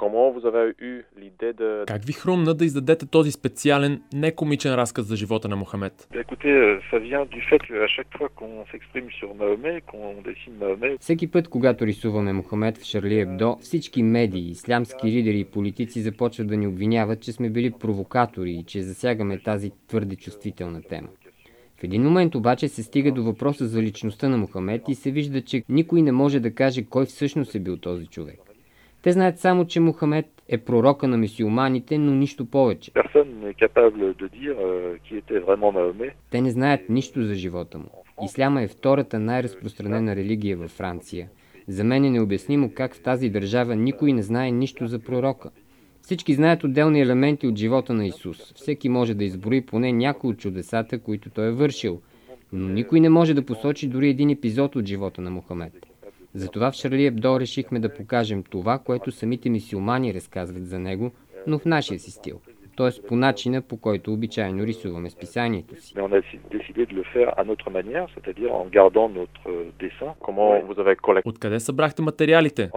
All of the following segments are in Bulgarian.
Как ви хрумна да издадете този специален, некомичен разказ за живота на Мохамед? Всеки път, когато рисуваме Мохамед в Шарли Ебдо, всички медии, ислямски лидери и политици започват да ни обвиняват, че сме били провокатори и че засягаме тази твърде чувствителна тема. В един момент обаче се стига до въпроса за личността на Мохамед и се вижда, че никой не може да каже кой всъщност е бил този човек. Те знаят само, че Мохамед е пророка на мюсюлманите, но нищо повече. Те не знаят нищо за живота му. Исляма е втората най-разпространена религия във Франция. За мен е необяснимо как в тази държава никой не знае нищо за пророка. Всички знаят отделни елементи от живота на Исус. Всеки може да изброи поне някои от чудесата, които той е вършил. Но никой не може да посочи дори един епизод от живота на Мохамед. Затова в Шарли Ебдо решихме да покажем това, което самите мюсюлмани разказват за него, но в нашия си стил. Т.е. по начина, по който обичайно рисуваме списанието си. Откъде събрахте материалите?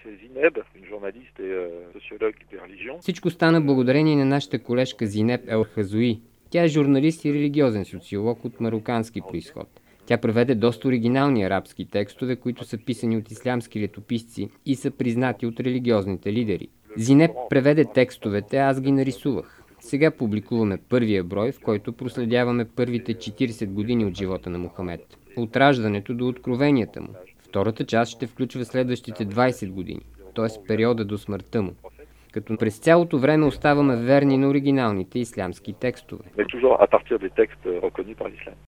Всичко стана благодарение на нашата колежка Зинеб Ел Хазуи. Тя е журналист и религиозен социолог от марокански произход. Тя преведе доста оригинални арабски текстове, които са писани от ислямски летописци и са признати от религиозните лидери. Зинеб преведе текстовете, аз ги нарисувах. Сега публикуваме първия брой, в който проследяваме първите 40 години от живота на Мохамед, от раждането до откровенията му. Втората част ще включва следващите 20 години, т.е. периода до смъртта му, като през цялото време оставаме верни на оригиналните ислямски текстове.